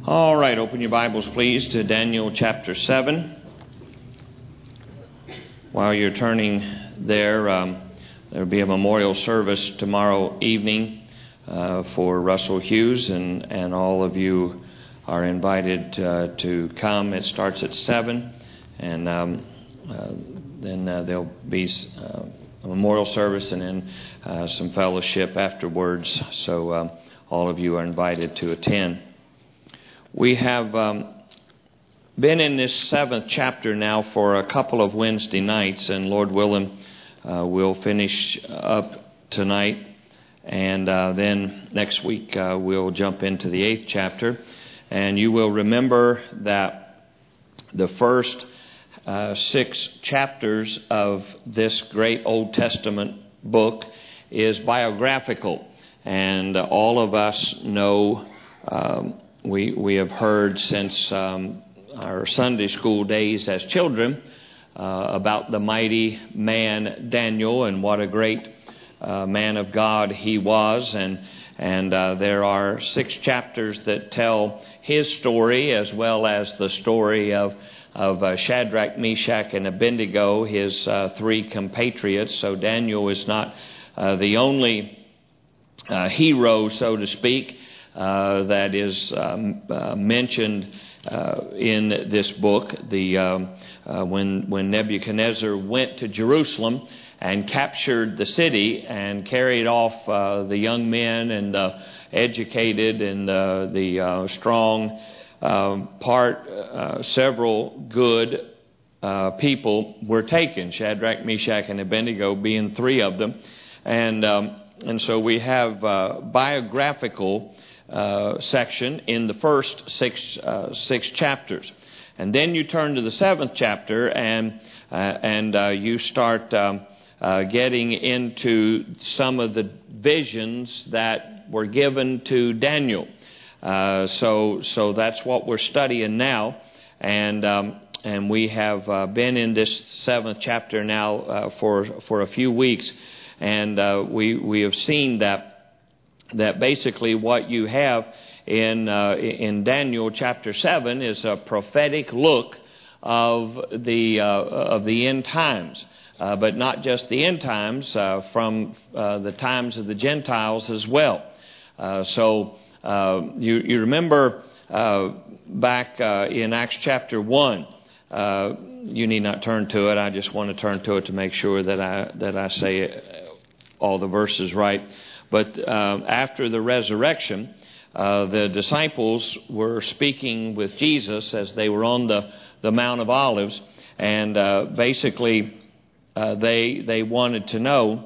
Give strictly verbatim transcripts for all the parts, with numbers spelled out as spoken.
All right, open your Bibles, please, to Daniel chapter seven. While you're turning there, um, there will be a memorial service tomorrow evening uh, for Russell Hughes, and, and all of you are invited uh, to come. It starts at seven, and um, uh, then uh, there'll be uh, a memorial service and then uh, some fellowship afterwards. So uh, all of you are invited to attend. We have um, been in this seventh chapter now for a couple of Wednesday nights, and Lord willing, uh, we'll finish up tonight, and uh, then next week uh, we'll jump into the eighth chapter. And you will remember that the first uh, six chapters of this great Old Testament book is biographical, and uh, all of us know. Um, We we have heard since um, our Sunday school days as children uh, about the mighty man Daniel and what a great uh, man of God he was, and and uh, there are six chapters that tell his story as well as the story of of uh, Shadrach, Meshach, and Abednego, his uh, three compatriots. So Daniel is not uh, the only uh, hero, so to speak. Uh, that is um, uh, mentioned uh, in this book. The um, uh, when when Nebuchadnezzar went to Jerusalem and captured the city and carried off uh, the young men and the educated and uh, the uh, strong um, part, uh, several good uh, people were taken. Shadrach, Meshach, and Abednego being three of them, and um, and so we have uh, biographical. Uh, section in the first six uh, six chapters, and then you turn to the seventh chapter, and uh, and uh, you start um, uh, getting into some of the visions that were given to Daniel. Uh, so so that's what we're studying now, and um, and we have uh, been in this seventh chapter now uh, for for a few weeks, and uh, we we have seen that. That basically what you have in uh, in Daniel chapter seven is a prophetic look of the uh, of the end times, uh, but not just the end times, uh, from uh, the times of the Gentiles as well. Uh, so uh, you you remember uh, back uh, in Acts chapter one. Uh, you need not turn to it. I just want to turn to it to make sure that I that I say all the verses right. But uh, after the resurrection, uh, the disciples were speaking with Jesus as they were on the, the Mount of Olives, and uh, basically uh, they they wanted to know.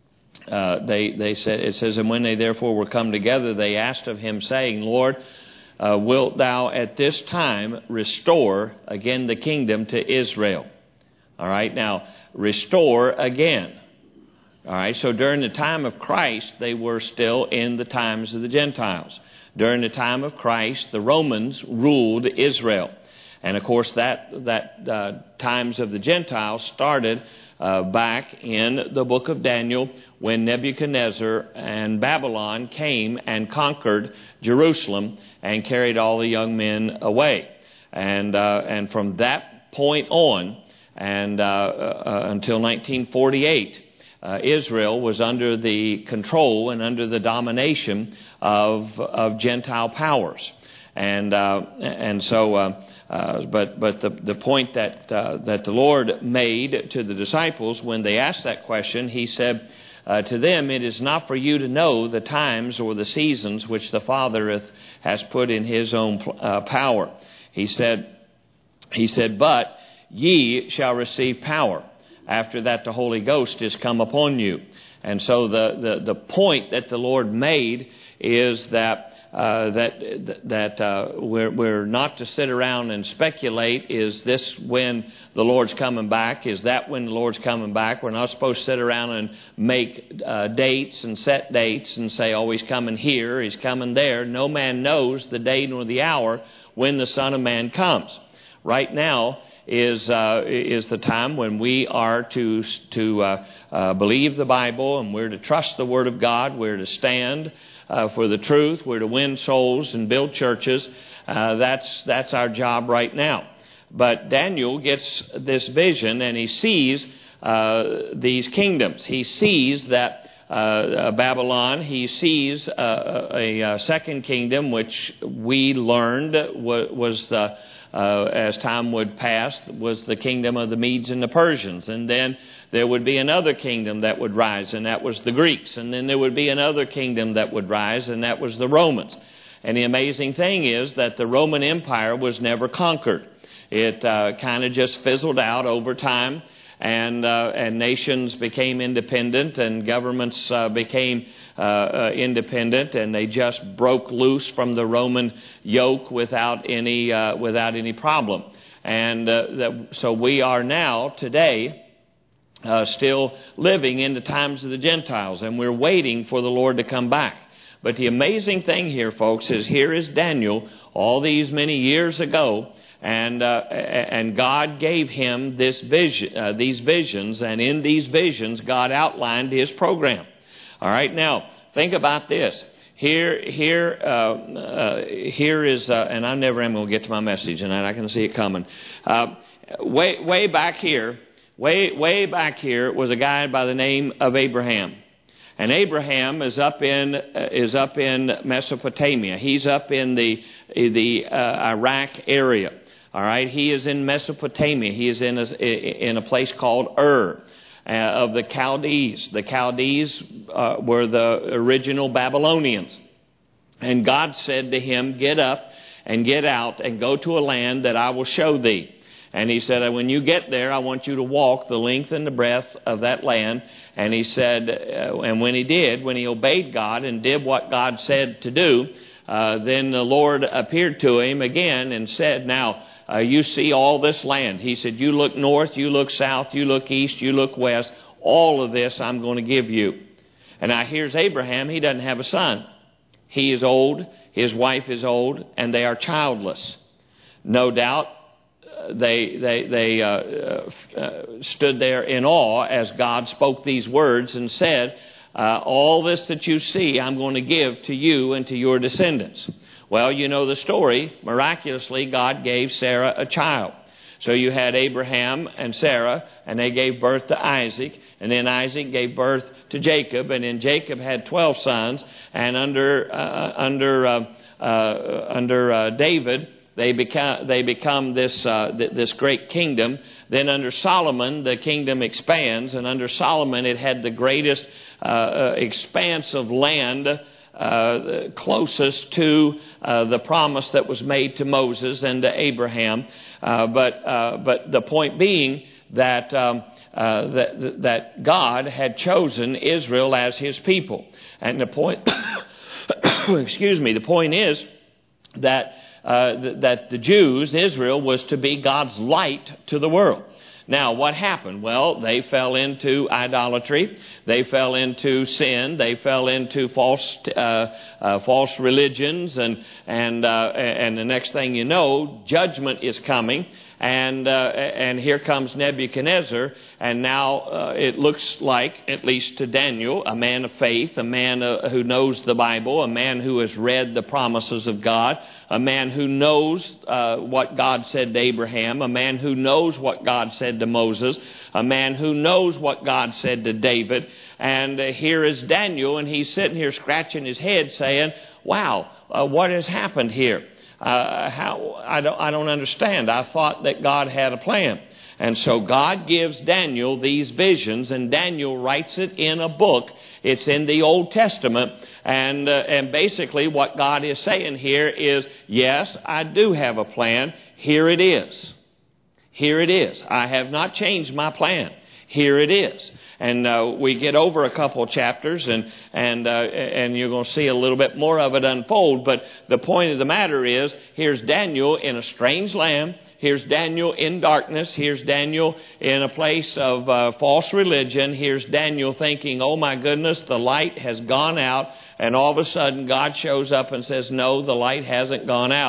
Uh, they they said it says, and when they therefore were come together, they asked of him, saying, Lord, uh, wilt thou at this time restore again the kingdom to Israel? All right, now restore again. All right, so during the time of Christ, they were still in the times of the Gentiles. During the time of Christ, the Romans ruled Israel. And of course, that that uh, times of the Gentiles started uh, back in the book of Daniel when Nebuchadnezzar and Babylon came and conquered Jerusalem and carried all the young men away. And uh, and from that point on, and uh, uh, until nineteen forty-eight, Uh, Israel was under the control and under the domination of of Gentile powers, and uh, and so, uh, uh, but but the the point that uh, that the Lord made to the disciples when they asked that question, He said uh, to them, "It is not for you to know the times or the seasons which the Father hath, has put in His own uh, power." He said, He said, "But ye shall receive power. After that, the Holy Ghost is come upon you." And so the, the, the point that the Lord made is that uh, that that uh, we're, we're not to sit around and speculate. Is this when the Lord's coming back? Is that when the Lord's coming back? We're not supposed to sit around and make uh, dates and set dates and say, "Oh, He's coming here, He's coming there." No man knows the day nor the hour when the Son of Man comes. Right now, is uh, is the time when we are to to uh, uh, believe the Bible, and we're to trust the Word of God. We're to stand uh, for the truth. We're to win souls and build churches. Uh, that's that's our job right now. But Daniel gets this vision, and he sees uh, these kingdoms. He sees that uh, Babylon. He sees uh, a, a second kingdom, which we learned was the Uh, as time would pass, was the kingdom of the Medes and the Persians. And then there would be another kingdom that would rise, and that was the Greeks. And then there would be another kingdom that would rise, and that was the Romans. And the amazing thing is that the Roman Empire was never conquered. It uh, kind of just fizzled out over time, and uh, and nations became independent, and governments uh, became Uh, uh, independent, and they just broke loose from the Roman yoke without any uh, without any problem. And uh, that, so we are now today uh, still living in the times of the Gentiles, and we're waiting for the Lord to come back. But the amazing thing here, folks, is here is Daniel all these many years ago, and uh, and God gave him this vision, uh, these visions, and in these visions, God outlined His program. All right, now think about this. Here, here, uh, uh, here is, uh, and I never am going to get to my message tonight. I can see it coming. Uh, way, way back here, way, way back here was a guy by the name of Abraham, and Abraham is up in uh, is up in Mesopotamia. He's up in the the uh, Iraq area. All right, he is in Mesopotamia. He is in a, in a place called Ur. Uh, of the Chaldees. The Chaldees uh, were the original Babylonians. And God said to him, "Get up and get out and go to a land that I will show thee." And he said, "When you get there, I want you to walk the length and the breadth of that land." And he said, uh, and when he did, when he obeyed God and did what God said to do, uh, then the Lord appeared to him again and said, "Now, Uh, you see all this land." He said, "You look north, you look south, you look east, you look west. All of this I'm going to give you." And now here's Abraham. He doesn't have a son. He is old. His wife is old, and they are childless. No doubt uh, they they they uh, uh, stood there in awe as God spoke these words and said, uh, "All this that you see, I'm going to give to you and to your descendants." Well, you know the story. Miraculously, God gave Sarah a child. So you had Abraham and Sarah, and they gave birth to Isaac. And then Isaac gave birth to Jacob. And then Jacob had twelve sons. And under uh, under uh, uh, under uh, David, they become they become this uh, th- this great kingdom. Then under Solomon, the kingdom expands. And under Solomon, it had the greatest uh, uh, expanse of land Uh, closest to uh, the promise that was made to Moses and to Abraham, uh, but uh, but the point being that um, uh, that that God had chosen Israel as His people, and the point, excuse me, the point is that uh, th- that the Jews, Israel, was to be God's light to the world. Now, what happened? Well, they fell into idolatry. They fell into sin. They fell into false uh, uh, false religions, and and uh, and the next thing you know, judgment is coming. And uh, and here comes Nebuchadnezzar, and now uh, it looks like, at least to Daniel, a man of faith, a man uh, who knows the Bible, a man who has read the promises of God, a man who knows uh, what God said to Abraham, a man who knows what God said to Moses, a man who knows what God said to David. And uh, here is Daniel, and he's sitting here scratching his head saying, "Wow, uh, what has happened here? Uh, how I don't I don't understand. I thought that God had a plan." And so God gives Daniel these visions, and Daniel writes it in a book. It's in the Old Testament, and uh, and basically what God is saying here is, yes, I do have a plan. Here it is. Here it is. I have not changed my plan. Here it is. And uh, we get over a couple of chapters, and and uh, and you're going to see a little bit more of it unfold. But the point of the matter is, here's Daniel in a strange land. Here's Daniel in darkness. Here's Daniel in a place of uh, false religion. Here's Daniel thinking, "Oh my goodness, the light has gone out." And all of a sudden, God shows up and says, "No, the light hasn't gone out.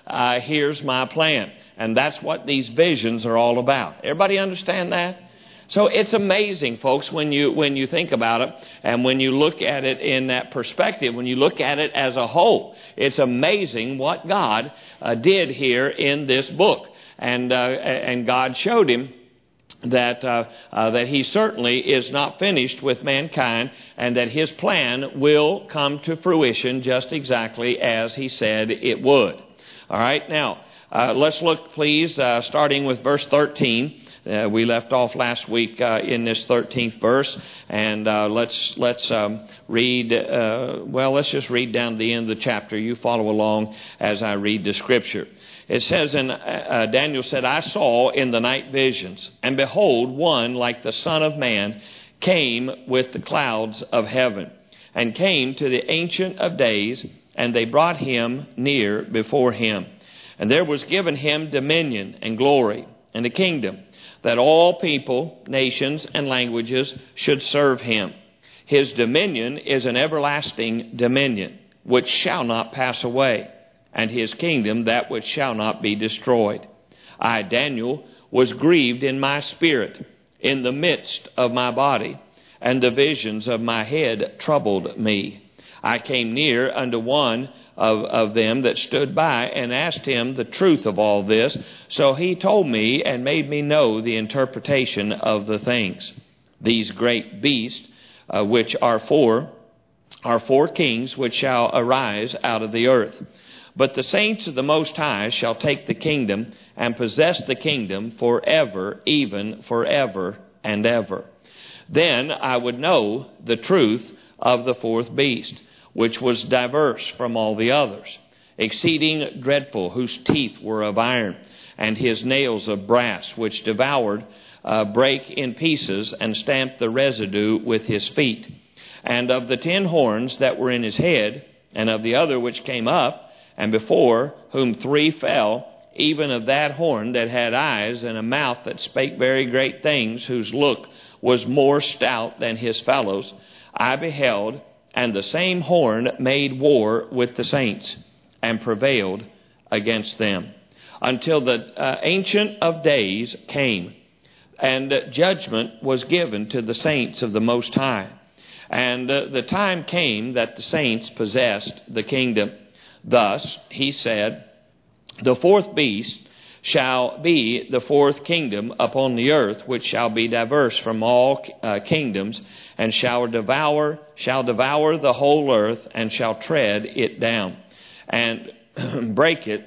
uh, here's my plan. And that's what these visions are all about. Everybody understand that? So it's amazing, folks, when you when you think about it and when you look at it in that perspective, when you look at it as a whole. It's amazing what God uh, did here in this book. And uh, and God showed him that uh, uh, that he certainly is not finished with mankind, and that his plan will come to fruition just exactly as he said it would. All right, now uh, let's look, please, uh, starting with verse thirteen. Uh, we left off last week uh, in this thirteenth verse, and uh, let's let's um, read. Uh, well, let's just read down to the end of the chapter. You follow along as I read the scripture. It says, and uh, Daniel said, I saw in the night visions, and behold, one like the Son of Man came with the clouds of heaven, and came to the Ancient of Days, and they brought him near before him. And there was given him dominion and glory and a kingdom, that all people, nations, and languages should serve him. His dominion is an everlasting dominion, which shall not pass away, and his kingdom that which shall not be destroyed. I, Daniel, was grieved in my spirit, in the midst of my body, and the visions of my head troubled me. I came near unto one of, of them that stood by, and asked him the truth of all this. So he told me and made me know the interpretation of the things. These great beasts, uh, which are four, are four kings which shall arise out of the earth. But the saints of the Most High shall take the kingdom and possess the kingdom forever, even forever and ever. Then I would know the truth of the fourth beast, which was diverse from all the others, exceeding dreadful, whose teeth were of iron, and his nails of brass, which devoured, uh, brake in pieces, and stamped the residue with his feet. And of the ten horns that were in his head, and of the other which came up, and before whom three fell, even of that horn that had eyes and a mouth that spake very great things, whose look was more stout than his fellows, I beheld, and the same horn made war with the saints, and prevailed against them, until the uh, Ancient of Days came, and uh, judgment was given to the saints of the Most High. And uh, the time came that the saints possessed the kingdom. Thus, he said, the fourth beast shall be the fourth kingdom upon the earth, which shall be diverse from all uh, kingdoms, and shall devour shall devour the whole earth, and shall tread it down, and break it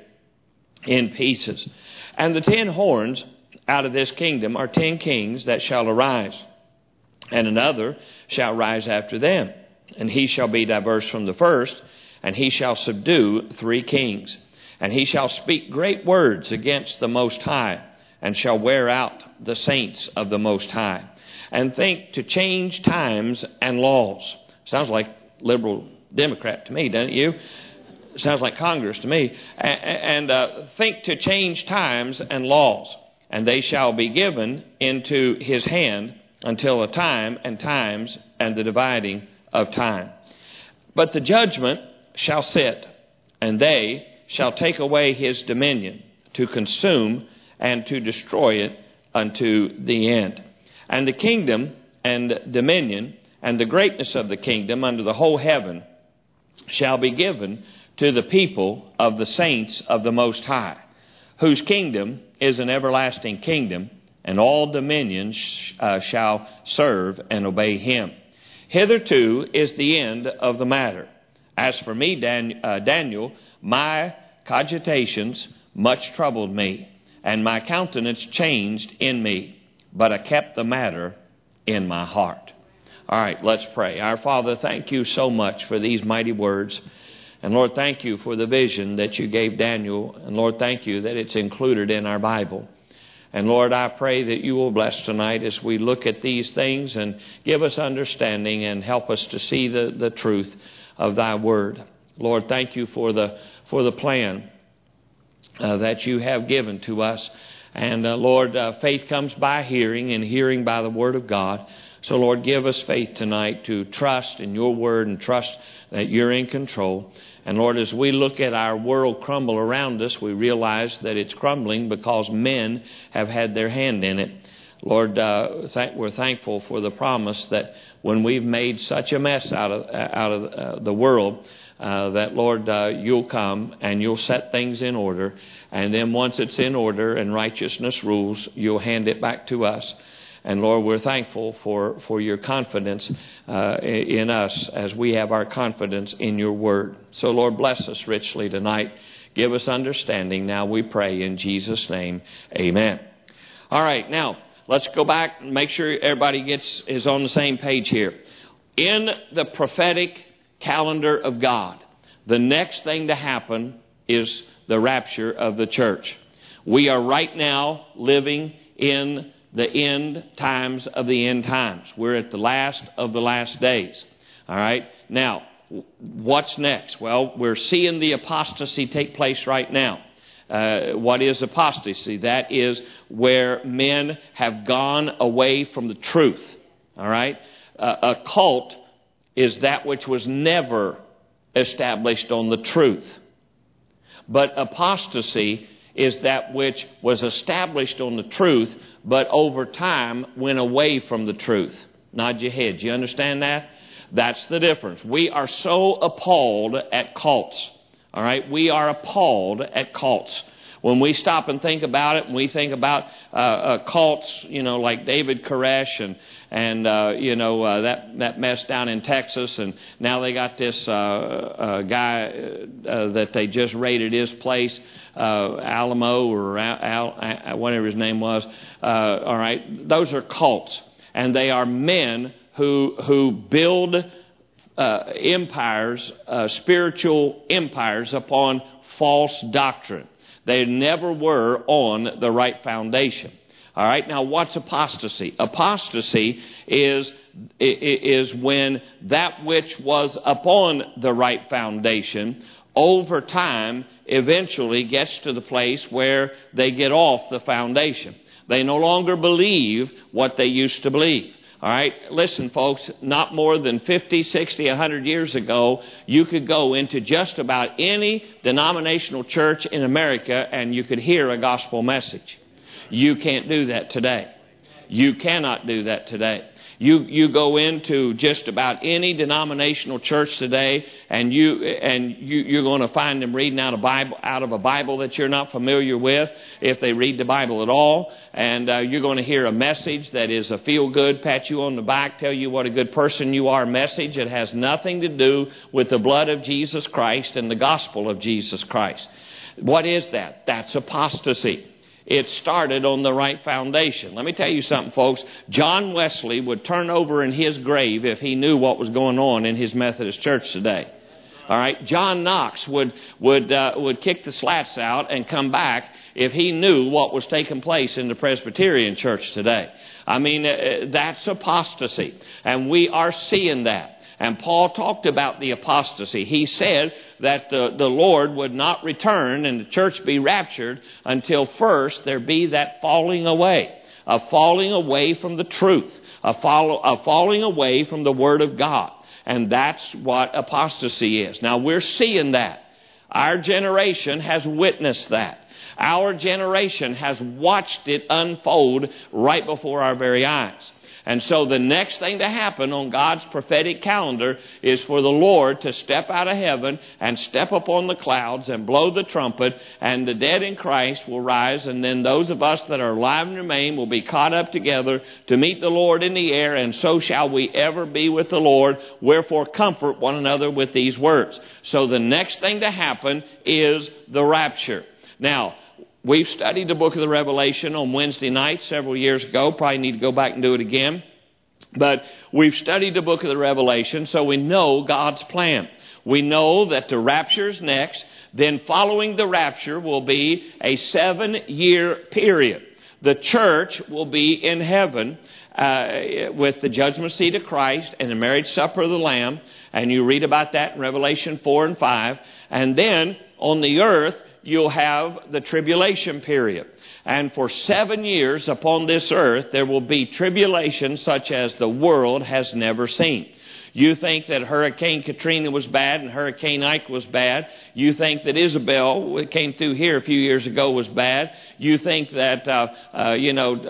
in pieces. And the ten horns out of this kingdom are ten kings that shall arise, and another shall rise after them, and he shall be diverse from the first, and he shall subdue three kings. And he shall speak great words against the Most High, and shall wear out the saints of the Most High, and think to change times and laws. Sounds like liberal Democrat to me, doesn't it you? Sounds like Congress to me. And uh, think to change times and laws. And they shall be given into his hand until a time and times and the dividing of time. But the judgment shall sit, and they shall take away his dominion, to consume and to destroy it unto the end. And the kingdom and dominion and the greatness of the kingdom under the whole heaven shall be given to the people of the saints of the Most High, whose kingdom is an everlasting kingdom, and all dominions uh, shall serve and obey him. Hitherto is the end of the matter. As for me, Dan, uh, Daniel, my cogitations much troubled me, and my countenance changed in me, but I kept the matter in my heart. All right, let's pray. Our Father, thank you so much for these mighty words. And Lord, thank you for the vision that you gave Daniel. And Lord, thank you that it's included in our Bible. And Lord, I pray that you will bless tonight as we look at these things and give us understanding and help us to see the, the truth of thy word. Lord, thank you for the for the plan uh, that you have given to us. And uh, Lord, uh, faith comes by hearing, and hearing by the word of God. So Lord, give us faith tonight to trust in your word and trust that you're in control. And Lord, as we look at our world crumble around us, we realize that it's crumbling because men have had their hand in it. Lord, uh, th- we're thankful for the promise that when we've made such a mess out of out of uh, the world, uh, that Lord, uh, you'll come and you'll set things in order, and then once it's in order and righteousness rules, you'll hand it back to us. And Lord, we're thankful for, for your confidence uh, in us as we have our confidence in your word. So Lord, bless us richly tonight. Give us understanding. Now we pray in Jesus' name. Amen. All right, now let's go back and make sure everybody gets is on the same page here. In the prophetic calendar of God, the next thing to happen is the rapture of the church. We are right now living in the end times of the end times. We're at the last of the last days. All right. Now, what's next? Well, we're seeing the apostasy take place right now. Uh, what is apostasy? That is where men have gone away from the truth. All right. Uh, a cult is that which was never established on the truth. But apostasy is that which was established on the truth, but over time went away from the truth. Nod your head. You understand that? That's the difference. We are so appalled at cults. All right? We are appalled at cults. When we stop and think about it, and we think about uh, uh, cults, you know, like David Koresh and and uh, you know uh, that that mess down in Texas, and now they got this uh, uh, guy uh, that they just raided his place, uh, Alamo or Al, Al, whatever his name was. Uh, all right, those are cults, and they are men who who build uh, empires, uh, spiritual empires upon false doctrine. They never were on the right foundation. All right. Now, what's apostasy? Apostasy is is when that which was upon the right foundation over time eventually gets to the place where they get off the foundation. They no longer believe what they used to believe. All right. Listen, folks, not more than fifty, sixty, one hundred years ago, you could go into just about any denominational church in America and you could hear a gospel message. You can't do that today. You cannot do that today. You you go into just about any denominational church today, and you and you, you're going to find them reading out a Bible out of a Bible that you're not familiar with, if they read the Bible at all. And uh, you're going to hear a message that is a feel good, pat you on the back, tell you what a good person you are message. It has nothing to do with the blood of Jesus Christ and the gospel of Jesus Christ. What is that? That's apostasy. It started on the right foundation. Let me tell you something, folks. John Wesley would turn over in his grave if he knew what was going on in his Methodist church today. All right. John Knox would would uh, would kick the slats out and come back if he knew what was taking place in the Presbyterian church today. I mean, uh, that's apostasy, and we are seeing that. And Paul talked about the apostasy. He said that the, the Lord would not return and the church be raptured until first there be that falling away, a falling away from the truth, a, follow, a falling away from the Word of God. And that's what apostasy is. Now, we're seeing that. Our generation has witnessed that. Our generation has watched it unfold right before our very eyes. And so the next thing to happen on God's prophetic calendar is for the Lord to step out of heaven and step up on the clouds and blow the trumpet, and the dead in Christ will rise, and then those of us that are alive and remain will be caught up together to meet the Lord in the air, and so shall we ever be with the Lord. Wherefore comfort one another with these words. So the next thing to happen is the rapture. Now, we've studied the book of the Revelation on Wednesday night several years ago. Probably need to go back and do it again. But we've studied the book of the Revelation, so we know God's plan. We know that the rapture is next. Then following the rapture will be a seven-year period. The church will be in heaven uh, with the judgment seat of Christ and the marriage supper of the Lamb. And you read about that in Revelation four and five. And then on the earth, you'll have the tribulation period. And for seven years upon this earth, there will be tribulation such as the world has never seen. You think that Hurricane Katrina was bad and Hurricane Ike was bad. You think that Isabel, that came through here a few years ago, was bad. You think that, uh, uh, you know, uh,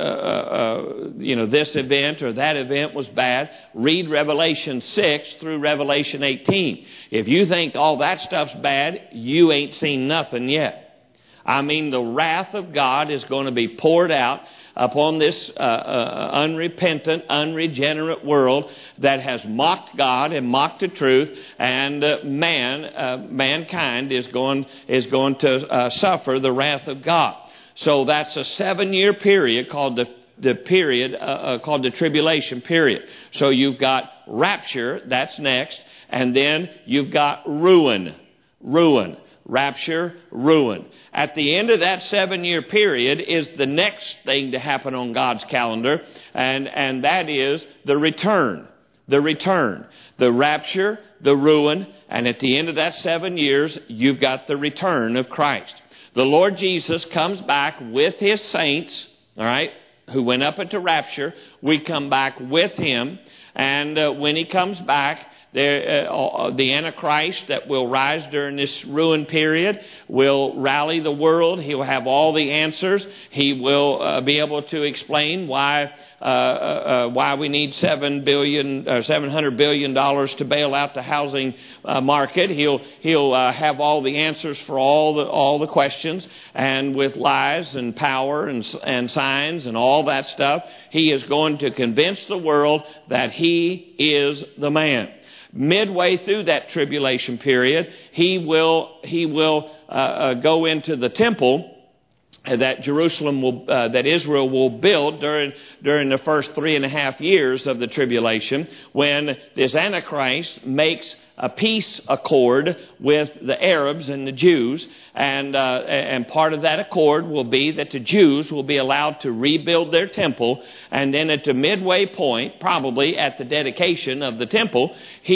uh, you know, this event or that event was bad. Read Revelation six through Revelation eighteen. If you think all that stuff's bad, you ain't seen nothing yet. I mean, the wrath of God is going to be poured out upon this uh, uh, unrepentant, unregenerate world that has mocked God and mocked the truth, and uh, man, uh, mankind is going is going to uh, suffer the wrath of God. So that's a seven-year period called the the period uh, uh, called the tribulation period. So you've got rapture, that's next, and then you've got ruin, ruin. Rapture, ruin. At the end of that seven-year period is the next thing to happen on God's calendar, and, and that is the return. The return. The rapture, the ruin, and at the end of that seven years, you've got the return of Christ. The Lord Jesus comes back with His saints, all right, who went up into rapture. We come back with Him, and uh, when He comes back, There, uh, the Antichrist that will rise during this ruin period will rally the world. He will have all the answers. He will uh, be able to explain why uh, uh, why we need seven billion or seven hundred billion dollars to bail out the housing uh, market. He'll he'll uh, have all the answers for all the all the questions, and with lies and power and and signs and all that stuff, he is going to convince the world that he is the man. Midway through that tribulation period, he will he will uh, uh, go into the temple that Jerusalem will uh, that Israel will build during during the first three and a half years of the tribulation, when this Antichrist makes a peace accord with the Arabs and the Jews, and uh, and part of that accord will be that the Jews will be allowed to rebuild their temple, and then at the midway point, probably at the dedication of the temple,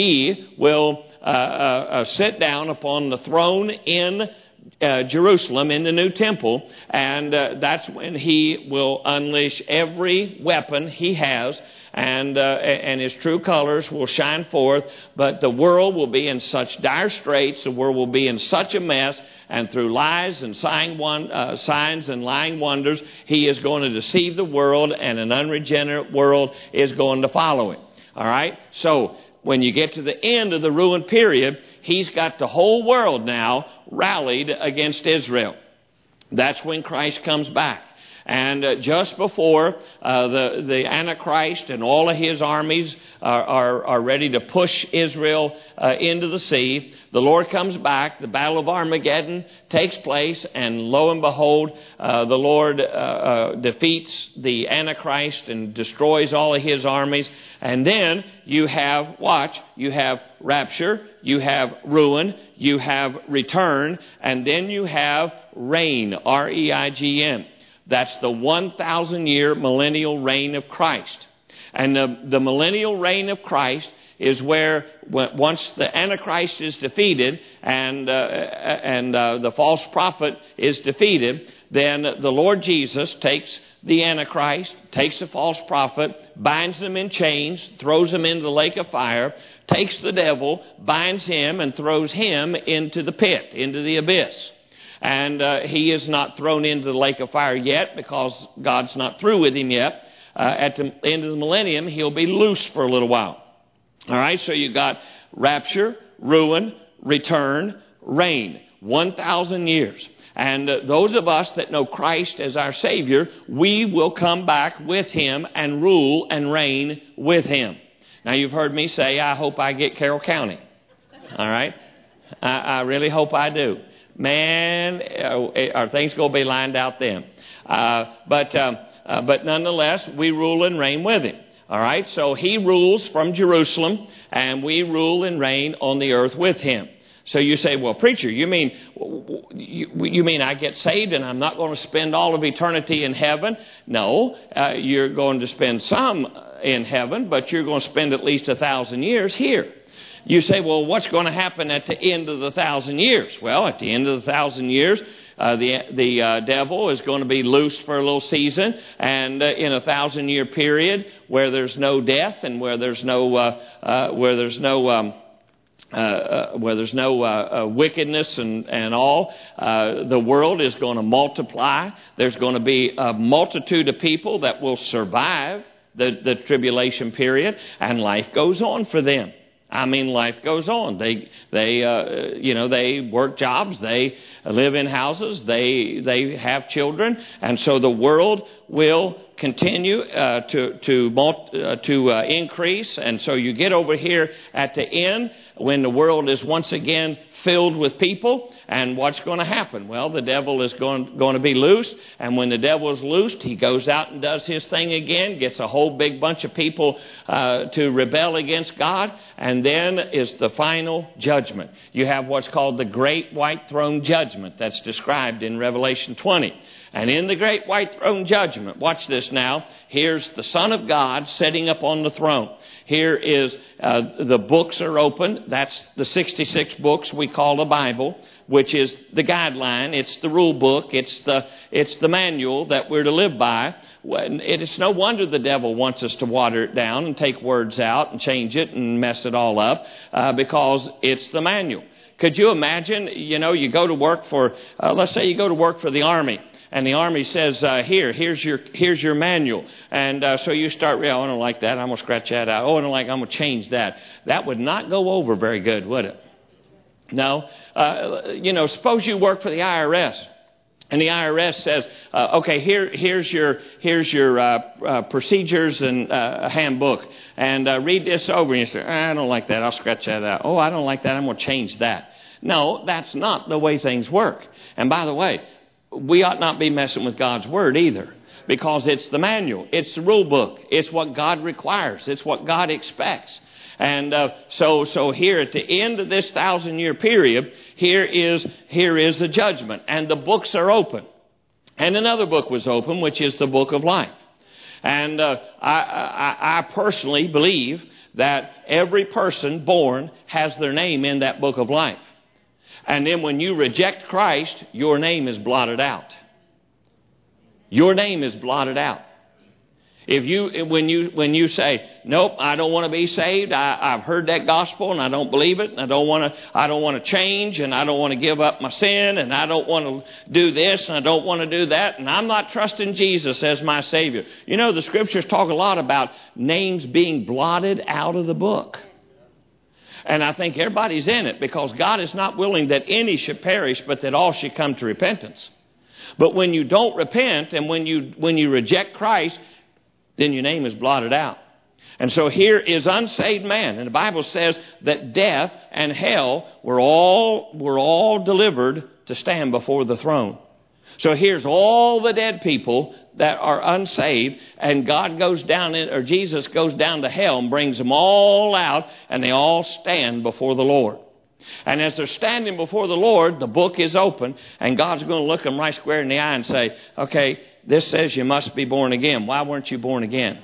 he will uh, uh, uh, sit down upon the throne in Uh, Jerusalem in the new temple, and uh, that's when he will unleash every weapon he has, and uh, and his true colors will shine forth. But the world will be in such dire straits, the world will be in such a mess, and through lies and sign one, uh, signs and lying wonders, he is going to deceive the world, and an unregenerate world is going to follow him. All right? So when you get to the end of the ruin period, he's got the whole world now rallied against Israel. That's when Christ comes back. And uh, just before uh, the, the Antichrist and all of his armies are, are, are ready to push Israel uh, into the sea, the Lord comes back, the Battle of Armageddon takes place, and lo and behold, uh, the Lord uh, uh, defeats the Antichrist and destroys all of his armies. And then you have, watch, you have rapture, you have ruin, you have return, and then you have reign, R E I G N. That's the one thousand year millennial reign of Christ. And the, the millennial reign of Christ is where, once the Antichrist is defeated and uh, and uh, the false prophet is defeated, then the Lord Jesus takes the Antichrist, takes the false prophet, binds them in chains, throws them into the lake of fire, takes the devil, binds him, and throws him into the pit, into the abyss. And uh, he is not thrown into the lake of fire yet, because God's not through with him yet. Uh, at the end of the millennium, he'll be loose for a little while. All right, so you got rapture, ruin, return, reign. one thousand years. And uh, those of us that know Christ as our Savior, we will come back with Him and rule and reign with Him. Now, you've heard me say, I hope I get Carroll County. All right? I, I really hope I do. Man, are things going to be lined out then. Uh, but um, uh, but nonetheless, we rule and reign with Him. All right? So He rules from Jerusalem, and we rule and reign on the earth with Him. So you say, well, preacher, you mean you, you mean I get saved and I'm not going to spend all of eternity in heaven? No, uh, you're going to spend some in heaven, but you're going to spend at least a thousand years here. You say, well, what's going to happen at the end of the thousand years? Well, at the end of the thousand years, uh, the the uh, devil is going to be loosed for a little season, and uh, in a thousand year period where there's no death and where there's no uh, uh, where there's no um, Uh, uh, where there's no uh, uh, wickedness and, and all, uh, the world is going to multiply. There's going to be a multitude of people that will survive the, the tribulation period, and life goes on for them. I mean, life goes on. They, they, uh, you know, they work jobs. They live in houses. They, they have children, and so the world will continue uh, to to multi, uh, to uh, increase. And so you get over here at the end when the world is once again filled with people. And what's going to happen? Well, the devil is going going to be loosed, and when the devil is loosed, he goes out and does his thing again, gets a whole big bunch of people uh, to rebel against God, and then is the final judgment. You have what's called the Great White Throne Judgment that's described in Revelation twenty. And in the Great White Throne Judgment, watch this now, here's the Son of God sitting up on the throne. Here is, uh, the books are open. That's the sixty-six books we call the Bible, which is the guideline. It's the rule book. It's the, it's the manual that we're to live by. It's no wonder the devil wants us to water it down and take words out and change it and mess it all up, uh, because it's the manual. Could you imagine, you know, you go to work for, uh, let's say you go to work for the Army. And the Army says, uh, here, here's your here's your manual. And uh, so you start, oh, I don't like that. I'm going to scratch that out. Oh, I don't like I'm going to change that. That would not go over very good, would it? No. Uh, you know, suppose you work for the I R S. And the I R S says, uh, okay, here, here's your here's your uh, uh, procedures and uh, handbook. And uh, read this over. And you say, I don't like that. I'll scratch that out. Oh, I don't like that. I'm going to change that. No, that's not the way things work. And by the way, we ought not be messing with God's Word either, because it's the manual. It's the rule book. It's what God requires. It's what God expects. And uh, so so here at the end of this thousand-year period, here is here is the judgment. And the books are open. And another book was open, which is the book of life. And uh, I, I, I personally believe that every person born has their name in that book of life. And then when you reject Christ, your name is blotted out. Your name is blotted out. If you, when you, when you say, nope, I don't want to be saved. I, I've heard that gospel and I don't believe it. And I don't want to, I don't want to change, and I don't want to give up my sin, and I don't want to do this and I don't want to do that. And I'm not trusting Jesus as my Savior. You know, the scriptures talk a lot about names being blotted out of the book. And I think everybody's in it, because God is not willing that any should perish, but that all should come to repentance. But when you don't repent, and when you when you reject Christ, then your name is blotted out. And so here is unsaved man. And the Bible says that death and hell were all were all delivered to stand before the throne. So here's all the dead people that are unsaved, and God goes down in, or Jesus goes down to hell and brings them all out, and they all stand before the Lord. And as they're standing before the Lord, the book is open, and God's going to look them right square in the eye and say, okay, this says you must be born again. Why weren't you born again?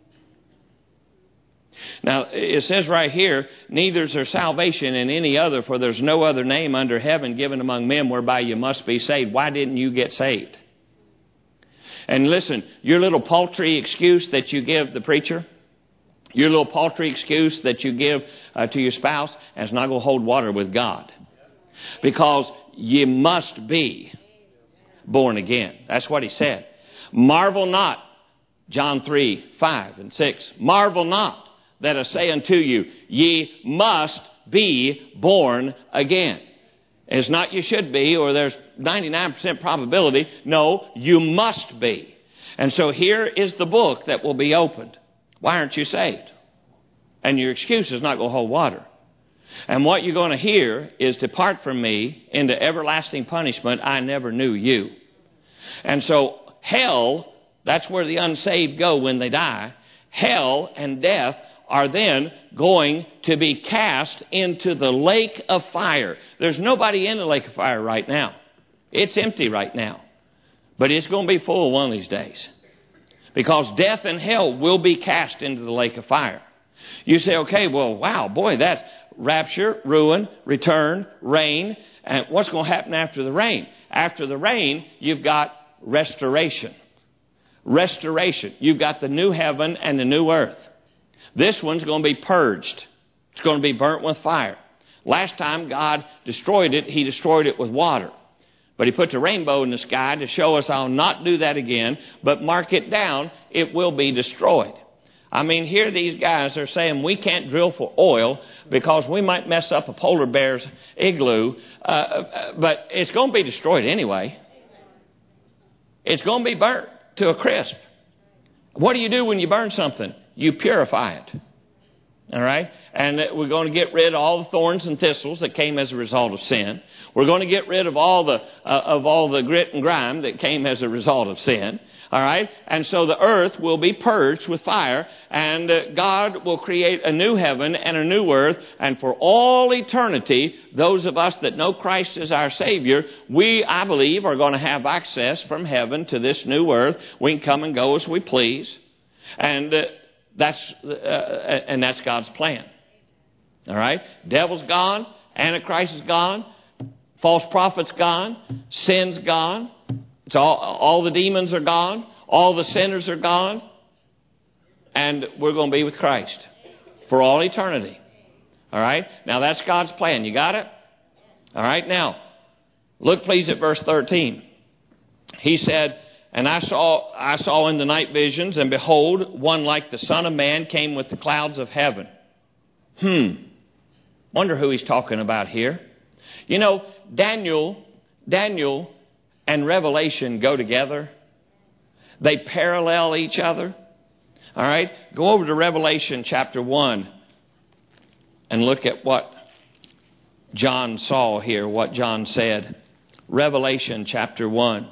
Now, it says right here, neither is there salvation in any other, for there's no other name under heaven given among men whereby you must be saved. Why didn't you get saved? And listen, your little paltry excuse that you give the preacher, your little paltry excuse that you give uh, to your spouse, is not going to hold water with God. Because you must be born again. That's what he said. Marvel not, John three, five and six. Marvel not that I say unto you, ye must be born again. It's not you should be, or there's ninety-nine percent probability. No, you must be. And so here is the book that will be opened. Why aren't you saved? And your excuse is not going to hold water. And what you're going to hear is, depart from me into everlasting punishment. I never knew you. And so hell, that's where the unsaved go when they die. Hell and death are then going to be cast into the lake of fire. There's nobody in the lake of fire right now. It's empty right now. But it's going to be full one of these days. Because death and hell will be cast into the lake of fire. You say, okay, well, wow, boy, that's rapture, ruin, return, reign. And what's going to happen after the rain? After the rain, you've got restoration. Restoration. You've got the new heaven and the new earth. This one's going to be purged. It's going to be burnt with fire. Last time God destroyed it, He destroyed it with water. But He put the rainbow in the sky to show us I'll not do that again, but mark it down, it will be destroyed. I mean, here these guys are saying we can't drill for oil because we might mess up a polar bear's igloo, uh, but it's going to be destroyed anyway. It's going to be burnt to a crisp. What do you do when you burn something? You purify it. All right? And we're going to get rid of all the thorns and thistles that came as a result of sin. We're going to get rid of all the uh, of all the grit and grime that came as a result of sin. All right? And so the earth will be purged with fire, and uh, God will create a new heaven and a new earth, and for all eternity, those of us that know Christ as our Savior, we, I believe, are going to have access from heaven to this new earth. We can come and go as we please. And uh, that's uh, and that's God's plan. All right? Devil's gone, Antichrist is gone, false prophet's gone, sin's gone. It's all, all the demons are gone. All the sinners are gone. And we're going to be with Christ for all eternity. All right? Now, that's God's plan. You got it? All right? Now, look, please, at verse thirteen. He said, And I saw, I saw in the night visions, and behold, one like the Son of Man came with the clouds of heaven. Hmm. Wonder who he's talking about here. You know, Daniel, Daniel and Revelation go together. They parallel each other. All right? Go over to Revelation chapter one and look at what John saw here, what John said. Revelation chapter one.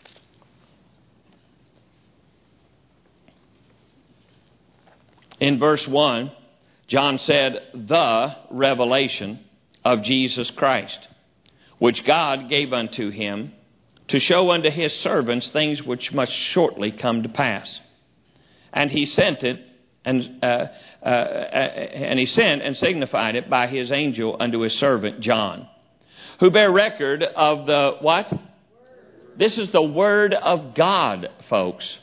In verse one, John said, the revelation of Jesus Christ, which God gave unto him, to show unto his servants things which must shortly come to pass. And he sent it, and uh, uh, and he sent and signified it by his angel unto his servant John, who bear record of the what? This is the word of God, folks.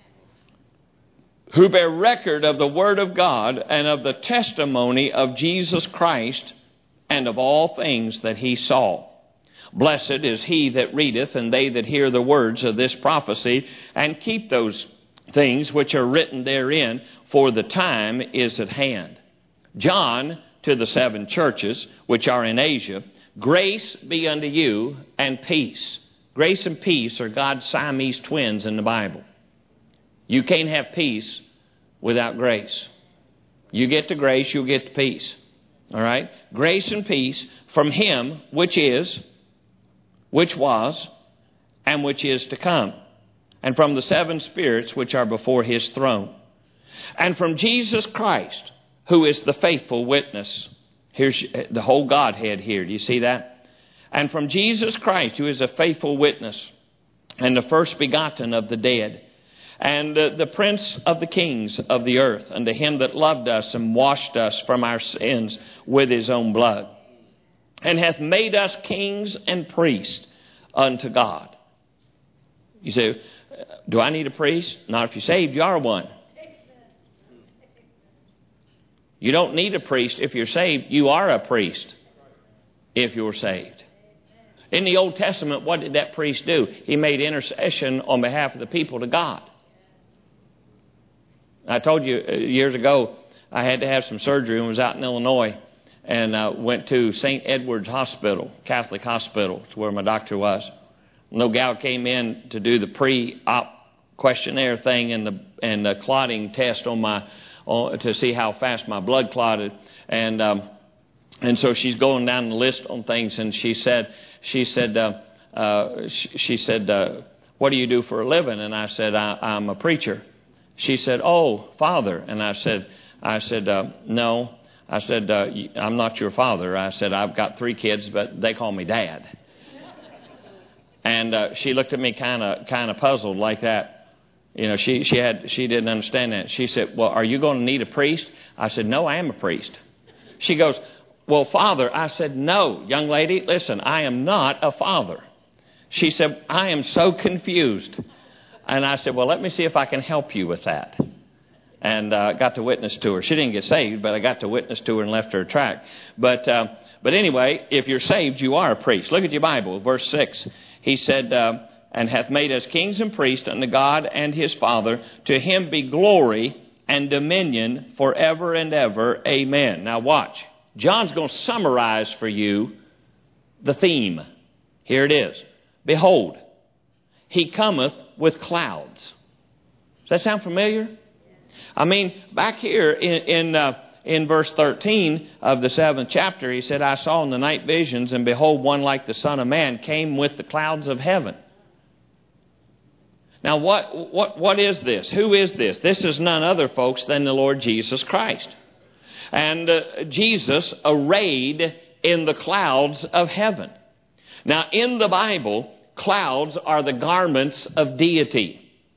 Who bear record of the word of God and of the testimony of Jesus Christ and of all things that he saw. Blessed is he that readeth, and they that hear the words of this prophecy, and keep those things which are written therein, for the time is at hand. John, to the seven churches which are in Asia, grace be unto you and peace. Grace and peace are God's Siamese twins in the Bible. You can't have peace without grace. You get to grace, you'll get to peace. All right? Grace and peace from him which is, which was, and which is to come, and from the seven spirits which are before his throne, and from Jesus Christ, who is the faithful witness. Here's the whole Godhead here. Do you see that? And from Jesus Christ, who is a faithful witness, and the first begotten of the dead, and uh, the Prince of the kings of the earth, unto him that loved us and washed us from our sins with his own blood, and hath made us kings and priests unto God. You say, do I need a priest? Not if you're saved, you are one. You don't need a priest if you're saved. You are a priest if you're saved. In the Old Testament, what did that priest do? He made intercession on behalf of the people to God. I told you years ago I had to have some surgery and was out in Illinois, and uh, went to Saint Edward's Hospital, Catholic Hospital. It's where my doctor was. No gal came in to do the pre-op questionnaire thing and the and the clotting test on my on, to see how fast my blood clotted, and um, and so she's going down the list on things, and she said she said uh, uh, she, she said uh, what do you do for a living? And I said I, I'm a preacher. She said, oh, Father. And I said I said uh, no. I said, uh, I'm not your father. I said, I've got three kids, but they call me Dad. And uh, she looked at me kind of kind of puzzled like that. You know, she she had she didn't understand that. She said, well, are you going to need a priest? I said, no, I am a priest. She goes, well, Father. I said, no, young lady, listen, I am not a father. She said, I am so confused. And I said, well, let me see if I can help you with that. And uh, got to witness to her. She didn't get saved, but I got to witness to her and left her a tract. But uh, but anyway, if you're saved, you are a priest. Look at your Bible, verse six. He said, uh, and hath made us kings and priests unto God and his Father. To him be glory and dominion forever and ever. Amen. Now watch. John's going to summarize for you the theme. Here it is. Behold, he cometh with clouds. Does that sound familiar? I mean, back here in in, uh, in verse thirteen of the seventh chapter, he said, I saw in the night visions, and behold, one like the Son of Man came with the clouds of heaven. Now, what what what is this? Who is this? This is none other, folks, than the Lord Jesus Christ. And uh, Jesus arrayed in the clouds of heaven. Now, in the Bible, clouds are the garments of deity.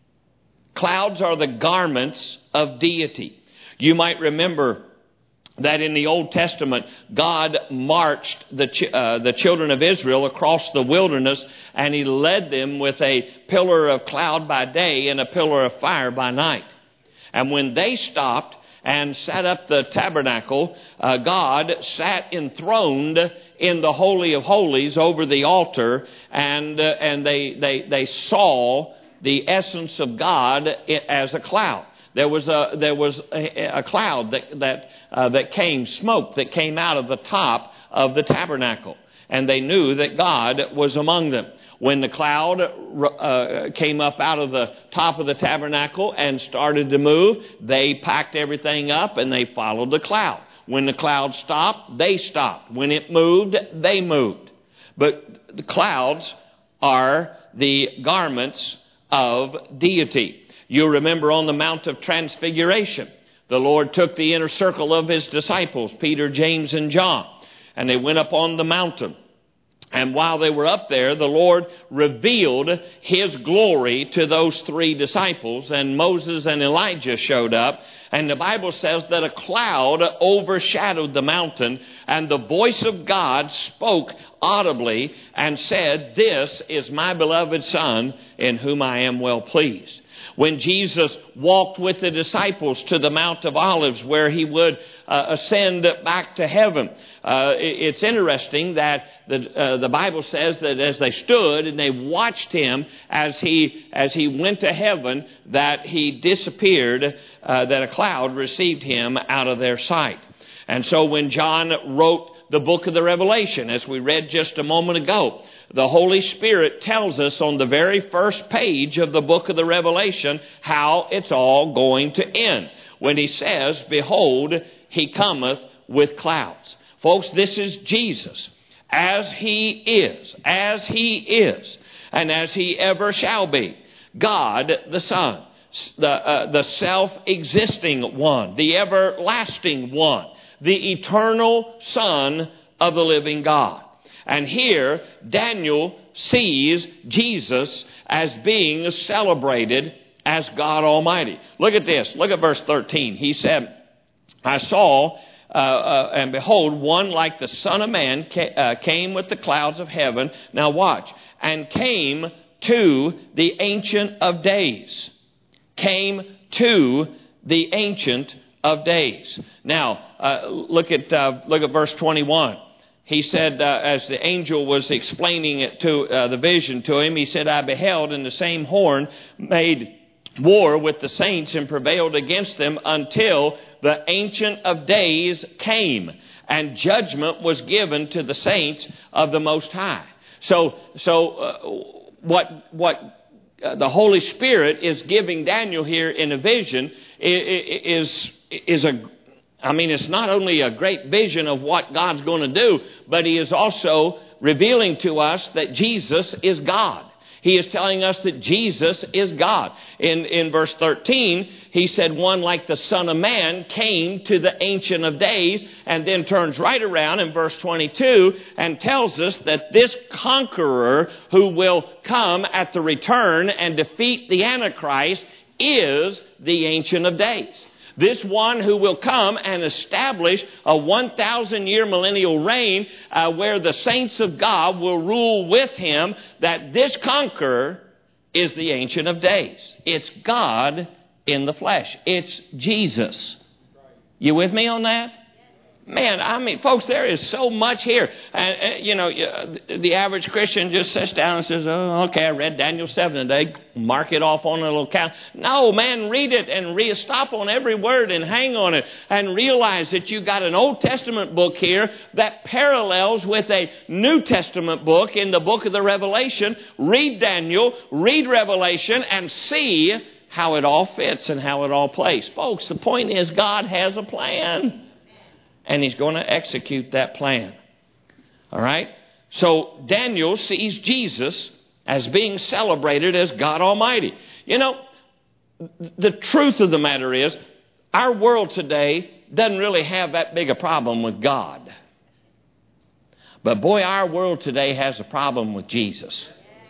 Clouds are the garments of deity. You might remember that in the Old Testament, God marched the ch- uh, the children of Israel across the wilderness, and he led them with a pillar of cloud by day and a pillar of fire by night. And when they stopped and set up the tabernacle, uh, God sat enthroned in the Holy of Holies over the altar, and uh, and they, they, they saw the essence of God as a cloud. There was a there was a, a cloud that that uh, that came, smoke that came out of the top of the tabernacle, and they knew that God was among them. When the cloud uh, came up out of the top of the tabernacle and started to move, they packed everything up and they followed the cloud. When the cloud stopped, they stopped. When it moved, they moved. But the clouds are the garments of deity. You remember on the Mount of Transfiguration, the Lord took the inner circle of his disciples, Peter, James, and John, and they went up on the mountain. And while they were up there, the Lord revealed his glory to those three disciples, and Moses and Elijah showed up. And the Bible says that a cloud overshadowed the mountain, and the voice of God spoke audibly and said, "This is my beloved Son, in whom I am well pleased." When Jesus walked with the disciples to the Mount of Olives, where he would uh, ascend back to heaven, uh, it's interesting that the uh, the Bible says that as they stood and they watched him as he as he went to heaven, that he disappeared, uh, that a cloud received him out of their sight. And so when John wrote the book of the Revelation, as we read just a moment ago, the Holy Spirit tells us on the very first page of the book of the Revelation how it's all going to end. When he says, "Behold, he cometh with clouds." Folks, this is Jesus as he is, as he is, and as he ever shall be. God the Son, the, uh, the self-existing one, the everlasting one, the eternal Son of the living God. And here, Daniel sees Jesus as being celebrated as God Almighty. Look at this. Look at verse thirteen. He said, I saw, uh, uh, and behold, one like the Son of Man ca- uh, came with the clouds of heaven. Now watch. And came to the Ancient of Days. Came to the Ancient of Days. Now, uh, look at uh, look at verse twenty-one. He said, uh, as the angel was explaining it to uh, the vision to him, he said, I beheld, and the same horn made war with the saints and prevailed against them until the Ancient of Days came, and judgment was given to the saints of the Most High. So, so uh, what what uh, the Holy Spirit is giving Daniel here in a vision is is a I mean, it's not only a great vision of what God's going to do, but he is also revealing to us that Jesus is God. He is telling us that Jesus is God. In, in verse thirteen, he said, one like the Son of Man came to the Ancient of Days, and then turns right around in verse twenty-two and tells us that this conqueror who will come at the return and defeat the Antichrist is the Ancient of Days. This one who will come and establish a one thousand year millennial reign uh, where the saints of God will rule with him, that this conqueror is the Ancient of Days. It's God in the flesh. It's Jesus. You with me on that? Man, I mean, folks, there is so much here. And, uh, you know, uh, the average Christian just sits down and says, oh, okay, I read Daniel seven today. Mark it off on a little calendar. No, man, read it and re- stop on every word and hang on it and realize that you got an Old Testament book here that parallels with a New Testament book in the book of the Revelation. Read Daniel, read Revelation, and see how it all fits and how it all plays. Folks, the point is God has a plan. And he's going to execute that plan. All right? So Daniel sees Jesus as being celebrated as God Almighty. You know, the truth of the matter is, our world today doesn't really have that big a problem with God. But boy, our world today has a problem with Jesus.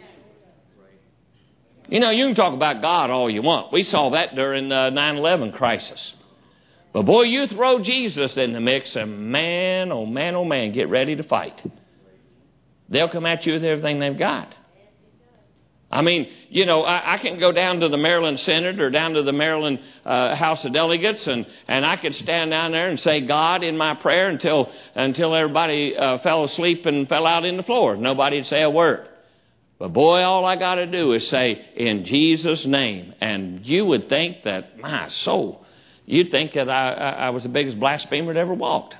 You know, you can talk about God all you want. We saw that during the nine eleven crisis. But boy, you throw Jesus in the mix and man, oh man, oh man, get ready to fight. They'll come at you with everything they've got. I mean, you know, I, I can go down to the Maryland Senate or down to the Maryland uh, House of Delegates and, and I could stand down there and say God in my prayer until, until everybody uh, fell asleep and fell out in the floor. Nobody'd say a word. But boy, all I got to do is say, in Jesus' name. And you would think that, my soul, you'd think that I, I was the biggest blasphemer that ever walked.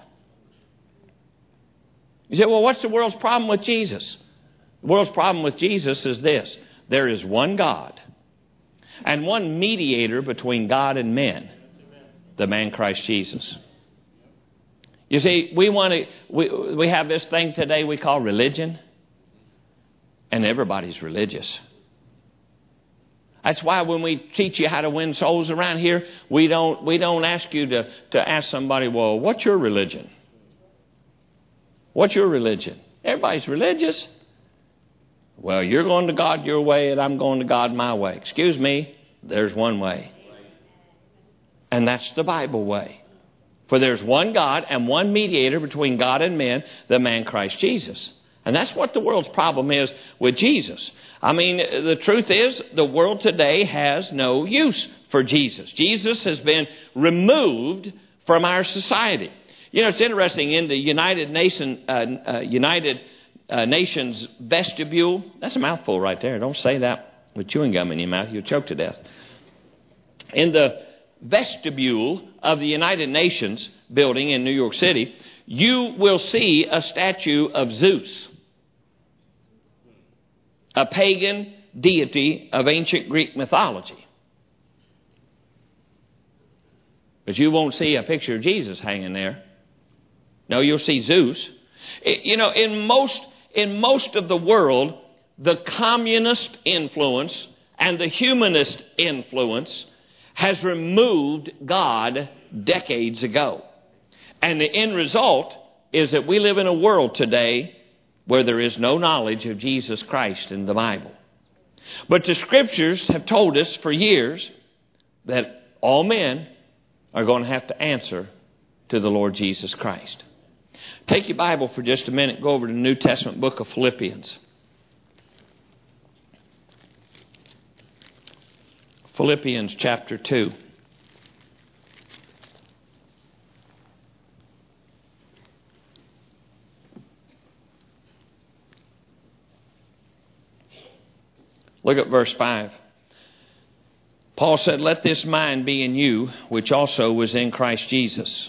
You say, well, what's the world's problem with Jesus? The world's problem with Jesus is this. There is one God and one mediator between God and men, the man Christ Jesus. You see, we want to, we, we have this thing today we call religion, and everybody's religious. That's why when we teach you how to win souls around here, we don't we don't ask you to, to ask somebody, well, what's your religion? What's your religion? Everybody's religious. Well, you're going to God your way and I'm going to God my way. Excuse me, there's one way. And that's the Bible way. For there's one God and one mediator between God and men, the man Christ Jesus. And that's what the world's problem is with Jesus. I mean, the truth is, the world today has no use for Jesus. Jesus has been removed from our society. You know, it's interesting, in the United Nation, uh, uh, United uh, Nations vestibule, that's a mouthful right there. Don't say that with chewing gum in your mouth. You'll choke to death. In the vestibule of the United Nations building in New York City, you will see a statue of Zeus, a pagan deity of ancient Greek mythology. But you won't see a picture of Jesus hanging there. No, you'll see Zeus. It, you know, in most, in most of the world, the communist influence and the humanist influence has removed God decades ago. And the end result is that we live in a world today where there is no knowledge of Jesus Christ in the Bible. But the Scriptures have told us for years that all men are going to have to answer to the Lord Jesus Christ. Take your Bible for just a minute. Go over to the New Testament book of Philippians. Philippians chapter two. Look at verse five. Paul said, let this mind be in you, which also was in Christ Jesus.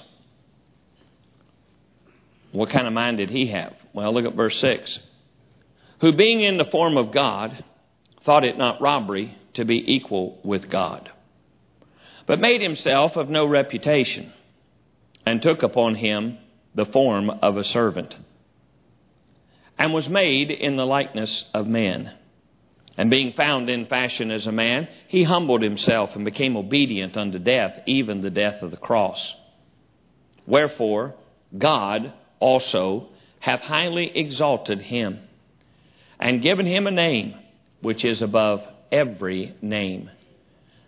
What kind of mind did he have? Well, look at verse six. Who being in the form of God, thought it not robbery to be equal with God, but made himself of no reputation, and took upon him the form of a servant, and was made in the likeness of men. And being found in fashion as a man, he humbled himself and became obedient unto death, even the death of the cross. Wherefore God also hath highly exalted him, and given him a name which is above every name,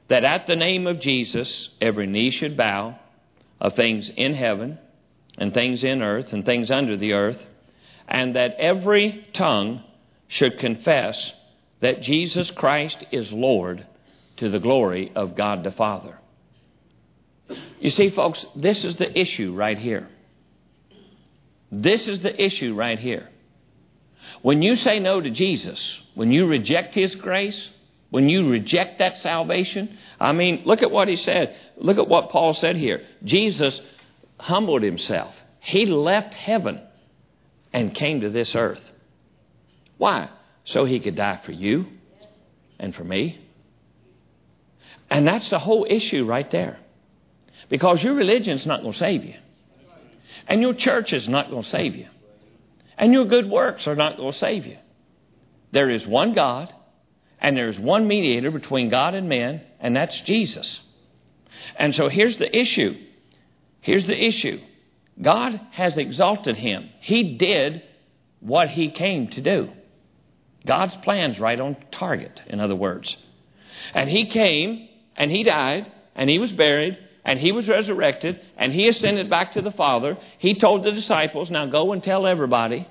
that at the name of Jesus every knee should bow, of things in heaven and things in earth and things under the earth, and that every tongue should confess that Jesus Christ is Lord, to the glory of God the Father. You see, folks, this is the issue right here. This is the issue right here. When you say no to Jesus, when you reject His grace, when you reject that salvation, I mean, look at what he said. Look at what Paul said here. Jesus humbled Himself. He left heaven and came to this earth. Why? So He could die for you and for me. And that's the whole issue right there. Because your religion's not going to save you. And your church is not going to save you. And your good works are not going to save you. There is one God, and there is one mediator between God and men, and that's Jesus. And so here's the issue. Here's the issue. God has exalted Him. He did what He came to do. God's plan's right on target, in other words. And He came, and He died, and He was buried, and He was resurrected, and He ascended back to the Father. He told the disciples, now go and tell everybody.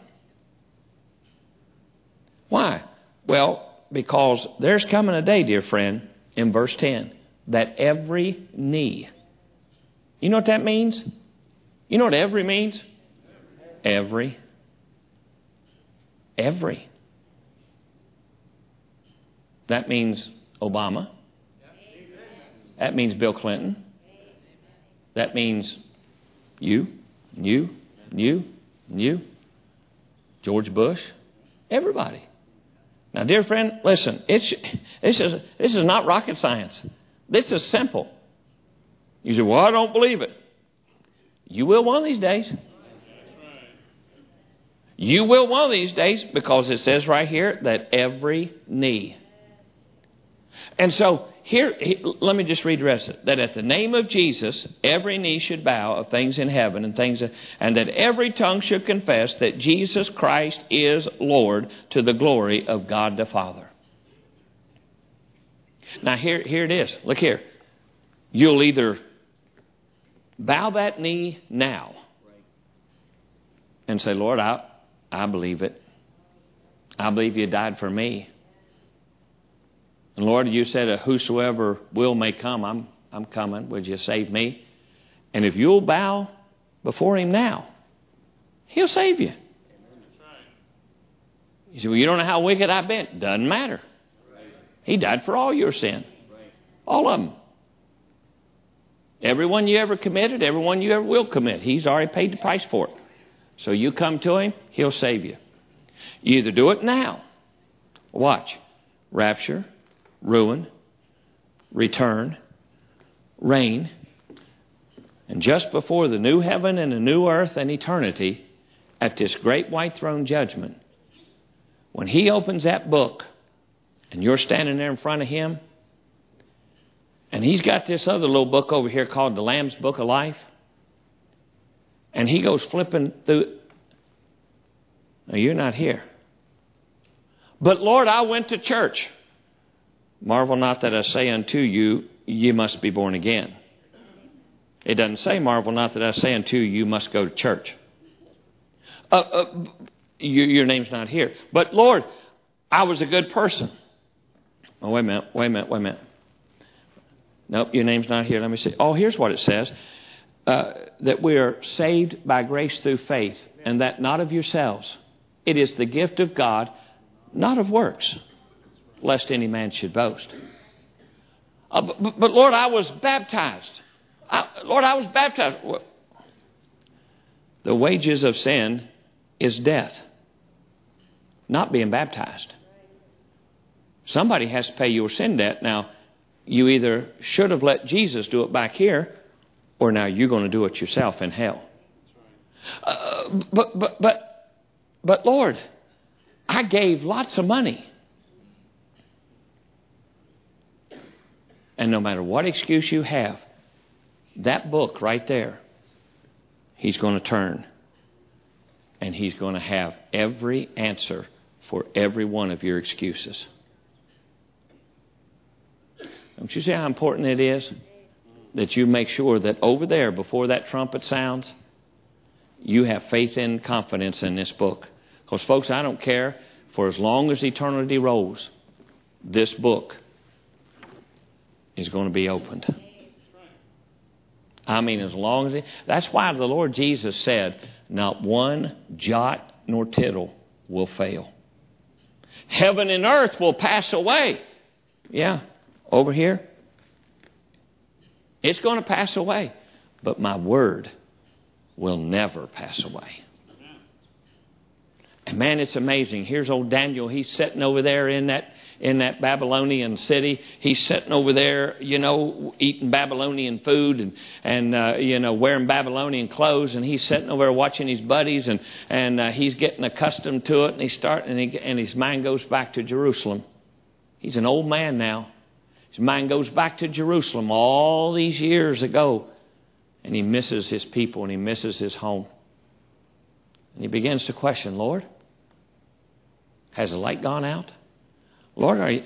Why? Well, because there's coming a day, dear friend, in verse ten, that every knee. You know what that means? You know what every means? Every. Every. That means Obama. That means Bill Clinton. That means you, you, you, you, George Bush, everybody. Now, dear friend, listen, it's, this is, this is not rocket science. This is simple. You say, well, I don't believe it. You will one of these days. You will one of these days, because it says right here that every knee. And so here, let me just read the rest of it. That at the name of Jesus, every knee should bow, of things in heaven and things, and that every tongue should confess that Jesus Christ is Lord, to the glory of God the Father. Now here, here it is. Look here. You'll either bow that knee now and say, Lord, I, I believe it. I believe You died for me. And Lord, You said, whosoever will may come. I'm, I'm coming. Would You save me? And if you'll bow before Him now, He'll save you. You say, well, you don't know how wicked I've been. Doesn't matter. He died for all your sin. All of them. Every one you ever committed, every one you ever will commit. He's already paid the price for it. So you come to Him, He'll save you. You either do it now. Watch. Rapture. Ruin, return, reign, and just before the new heaven and the new earth and eternity, at this great white throne judgment, when He opens that book and you're standing there in front of Him, and He's got this other little book over here called the Lamb's Book of Life, and He goes flipping through. Now, you're not here. But Lord, I went to church. Marvel not that I say unto you, ye must be born again. It doesn't say, marvel not that I say unto you, you must go to church. Uh, uh, you, your name's not here. But Lord, I was a good person. Oh, wait a minute, wait a minute, wait a minute. Nope, your name's not here. Let me see. Oh, here's what it says. Uh, that we are saved by grace through faith, and that not of yourselves. It is the gift of God, not of works, lest any man should boast. Uh, but, but Lord, I was baptized. I, Lord, I was baptized. The wages of sin is death, not being baptized. Somebody has to pay your sin debt. Now, you either should have let Jesus do it back here, or now you're going to do it yourself in hell. Uh, but, but, but, but Lord, I gave lots of money. And no matter what excuse you have, that book right there, He's going to turn. And He's going to have every answer for every one of your excuses. Don't you see how important it is that you make sure that over there, before that trumpet sounds, you have faith and confidence in this book. Because, folks, I don't care. For as long as eternity rolls, this book is going to be opened. I mean, as long as it... That's why the Lord Jesus said, not one jot nor tittle will fail. Heaven and earth will pass away. Yeah, over here. It's going to pass away. But my word will never pass away. And man, it's amazing. Here's old Daniel. He's sitting over there in that in that Babylonian city. He's sitting over there, you know, eating Babylonian food and and uh, you know wearing Babylonian clothes. And he's sitting over there watching his buddies, and and uh, he's getting accustomed to it. And he's starting, and, he, and his mind goes back to Jerusalem. He's an old man now. His mind goes back to Jerusalem all these years ago, and he misses his people and he misses his home. And he begins to question, Lord, has the light gone out? Lord, are you,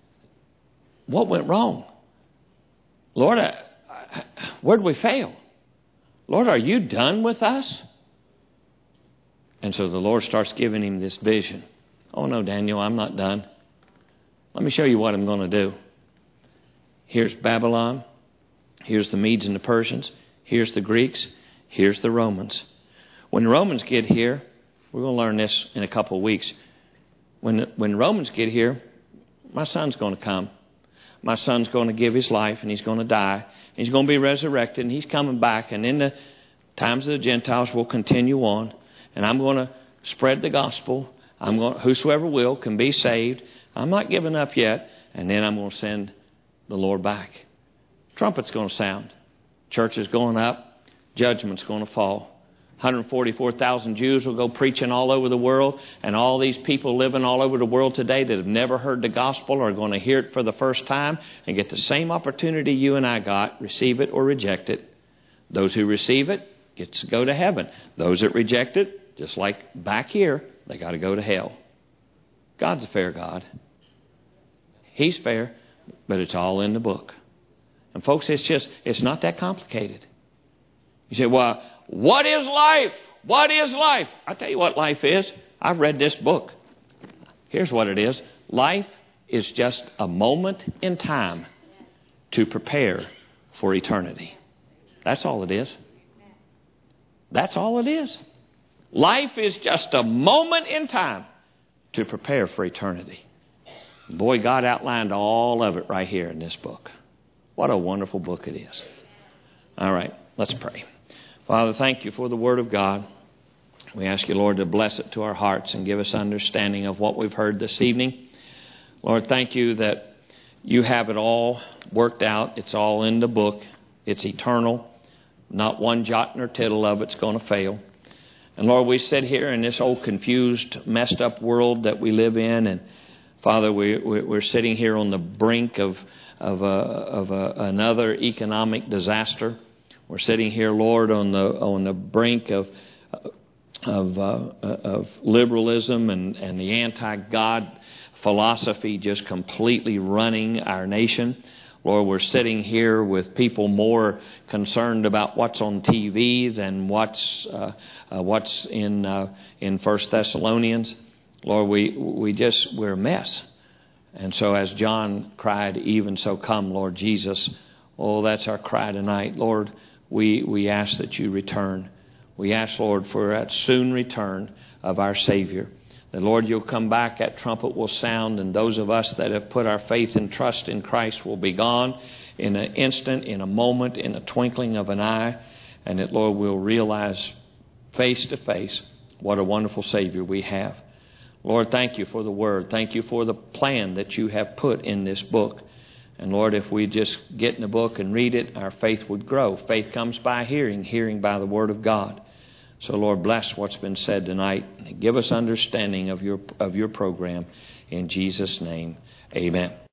what went wrong? Lord, I, I, where did we fail? Lord, are you done with us? And so the Lord starts giving him this vision. Oh no, Daniel, I'm not done. Let me show you what I'm going to do. Here's Babylon. Here's the Medes and the Persians. Here's the Greeks. Here's the Romans. When the Romans get here, we're going to learn this in a couple of weeks. When when Romans get here, my son's going to come. My son's going to give his life, and he's going to die. He's going to be resurrected, and he's coming back. And in the times of the Gentiles will continue on. And I'm going to spread the gospel. I'm going, whosoever will can be saved. I'm not giving up yet. And then I'm going to send the Lord back. Trumpet's going to sound. Church is going up. Judgment's going to fall. one hundred forty-four thousand Jews will go preaching all over the world, and all these people living all over the world today that have never heard the gospel are going to hear it for the first time and get the same opportunity you and I got, receive it or reject it. Those who receive it get to go to heaven. Those that reject it, just like back here, they got to go to hell. God's a fair God. He's fair, but it's all in the book. And folks, it's just, it's not that complicated. You say, well, what is life? What is life? I'll tell you what life is. I've read this book. Here's what it is. Life is just a moment in time to prepare for eternity. That's all it is. That's all it is. Life is just a moment in time to prepare for eternity. Boy, God outlined all of it right here in this book. What a wonderful book it is. All right, let's pray. Father, thank you for the Word of God. We ask you, Lord, to bless it to our hearts and give us understanding of what we've heard this evening. Lord, thank you that you have it all worked out. It's all in the book. It's eternal. Not one jot nor tittle of it's going to fail. And Lord, we sit here in this old confused, messed up world that we live in. And Father, we, we're sitting here on the brink of, of, a, of a, another economic disaster. We're sitting here, Lord, on the on the brink of of, uh, of liberalism and, and the anti-God philosophy just completely running our nation. Lord, we're sitting here with people more concerned about what's on T V than what's uh, uh, what's in uh, in First Thessalonians. Lord, we we just we're a mess. And so, as John cried, "Even so, come, Lord Jesus." Oh, that's our cry tonight, Lord. We we ask that you return. We ask, Lord, for that soon return of our Savior. That, Lord, you'll come back, that trumpet will sound, and those of us that have put our faith and trust in Christ will be gone in an instant, in a moment, in a twinkling of an eye. And that, Lord, we'll realize face to face what a wonderful Savior we have. Lord, thank you for the Word. Thank you for the plan that you have put in this book. And Lord, if we just get in the book and read it, our faith would grow. Faith comes by hearing, hearing by the Word of God. So Lord, bless what's been said tonight. Give us understanding of your of your program. In Jesus' name, amen.